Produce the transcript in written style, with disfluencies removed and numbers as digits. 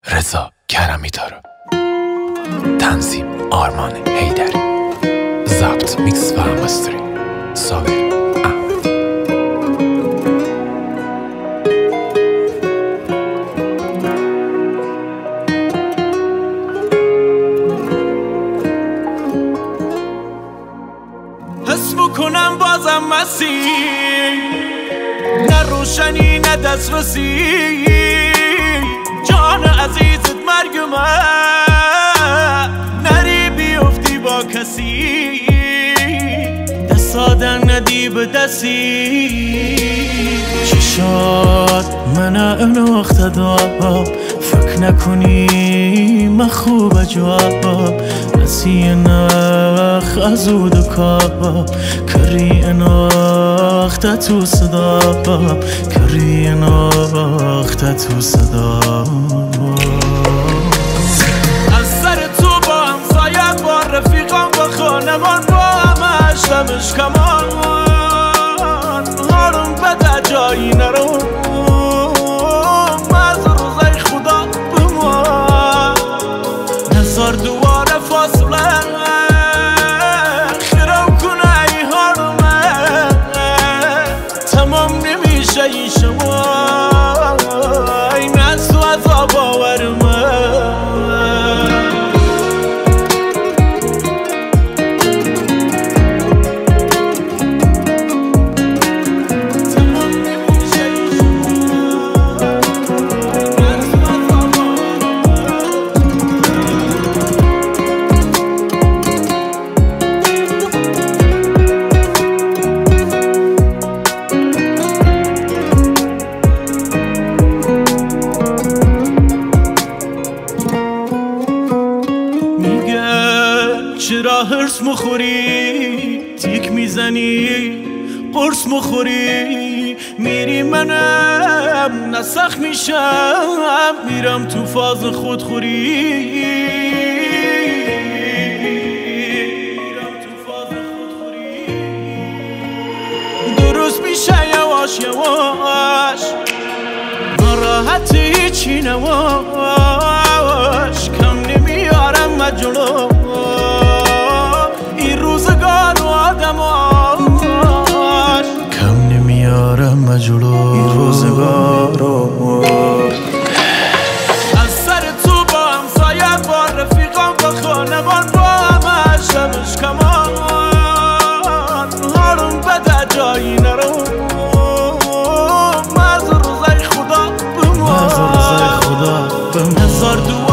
رضا کرمی داره. تنظیم آرمان حیدری. ضبط میکس و مستری صابر احمد. حس میکنم بازم مسیر، نه روشنی نه دسترسی، جان عزیزت مرگ من، نری بیفتی با کسی، دست آدن ندی به دستی. چشات من اناخته دار، فکر نکنی من خوب جواب، نسی نخ از او دکاب، کری اناخته تو صدا، کری اناخته تو صدا. از سر تو با همسایت، با رفیقان، با خانمان، با همش دمش کمان، حالم بده جایی نرو، از روزای خدا بمان نزار دوباره فاصله، خراب کنه ای حالمه، تمام نمیشه این شما، این از تو عذاب آورمه. چرا هرس مخوری، تیک میزنی، قرص مخوری، میری منم نسخ میشم، میرم تو فاز خودخوری، درست میشه یواش یواش، ناراحت هیچی نواش، کم نمیارم مجلو این روزگار و آدماش، کم نمیارم مجلو این روزگار. از سر تو با همسایت، با رفیقان، با خانمان، با همش دمش کمان، حالم بده جایی نرو، از روزای خدا بمان، نزار